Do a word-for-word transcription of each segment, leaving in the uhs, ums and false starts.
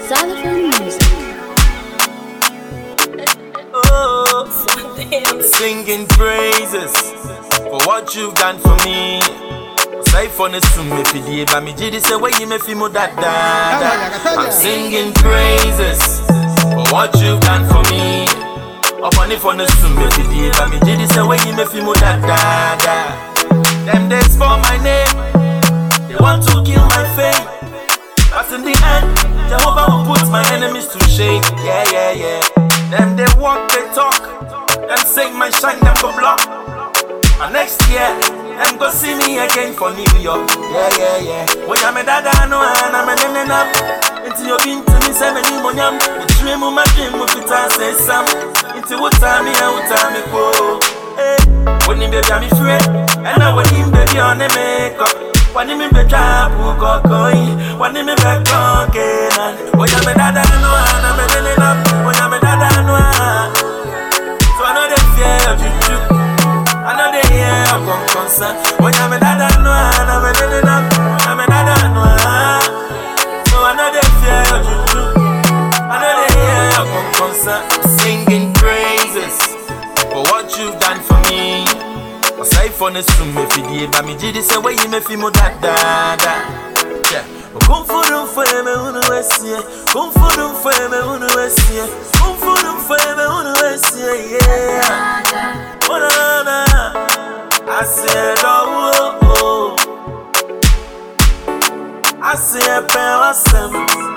Xylophone music. Oh, singing praises for what you've done for me. Say for the sum me fi di ba mi jidi say way you me fi mo da da. I'm singing praises for what you've done for me. Up on the phone the sum me fi di ba mi jidi say way you me fi mo da da. Them days for my name, they want to kill my fame, but in the end, Jehovah will put my enemies to shame. Yeah, yeah, yeah. Them they walk, they talk, them sing my shine, them go block. And next year, them go see me again for New York. Yeah, yeah, yeah. When I'm a dada, no, and I'm a nene up. Until you've been to me, seven in Monyam. The dream of my dream will be time, say some. Until what time, yeah, what time it go. Hey, when you baby, I'm free. And now when you baby on the makeup. When you baby, I'm going. When you baby, I'm going. When I'm a dada, no, and I'm a nene up. When I'm a dada, no. So I know they fear of you. I know they hear I'm gon' concern. When I'm a dada no, I'm a dada no, I'm a dada no. So I know they fear you. I know they hear I'm gon' concern. Singing praises for what you've done for me. Aside from the sum me fi di ba mi jidi say way you me fi mo da da da. Yeah. Come for them for me unu wesie. Come for them for me unu wesie. Come for them for me unu wesie. Yeah. Oh na na, I said oh oh, I said power sem,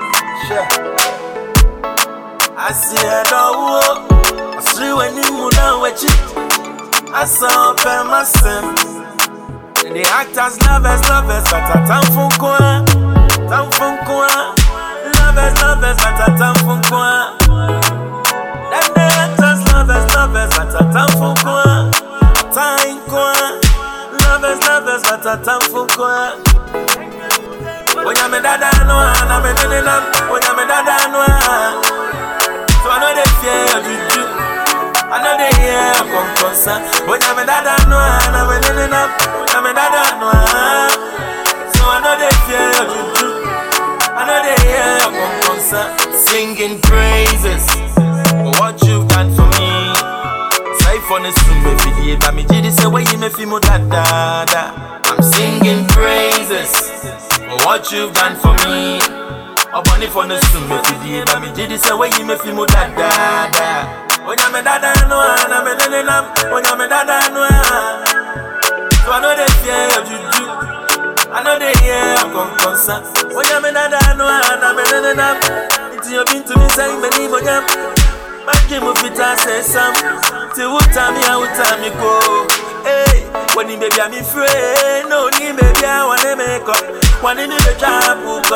I said oh oh, I see when you move down with it, I saw power sem. The actors lovers lovers, but I time for quoi, time for quoi, lovers lovers, but I time for quoi. Them the actors lovers lovers, but I time for quoi, time quoi. Lovers lovers, but I time for quoi. When I'm a dada no, I'm a nene nam. When I'm a dada no, so I know they fear you. I know they hear come concern. When I'm a dada no, I'm a nene nam. I'm a dada no, so I know they fear you. I know they hear come concern. Singing praises for what you've done for me. Say for the sum me fi di ba mi jidi say way you me fi mo da da da. I'm singing praises for what you've done for me. Up on the phone the sum me fi di ba mi jidi say way you me fi mo da da da. When I'm a dada no, I'm a nene nam. When I'm a dada no, so I know they fear you. I know they hear I'm gon' concern. When I'm a dada no, I'm a nene nam. Until you've been to me saying me ni monyam. My dream of it I say some. Till what time me, what time me go. Hey, when you baby I'm free. No, ni baby I wanna make up. When you baby I put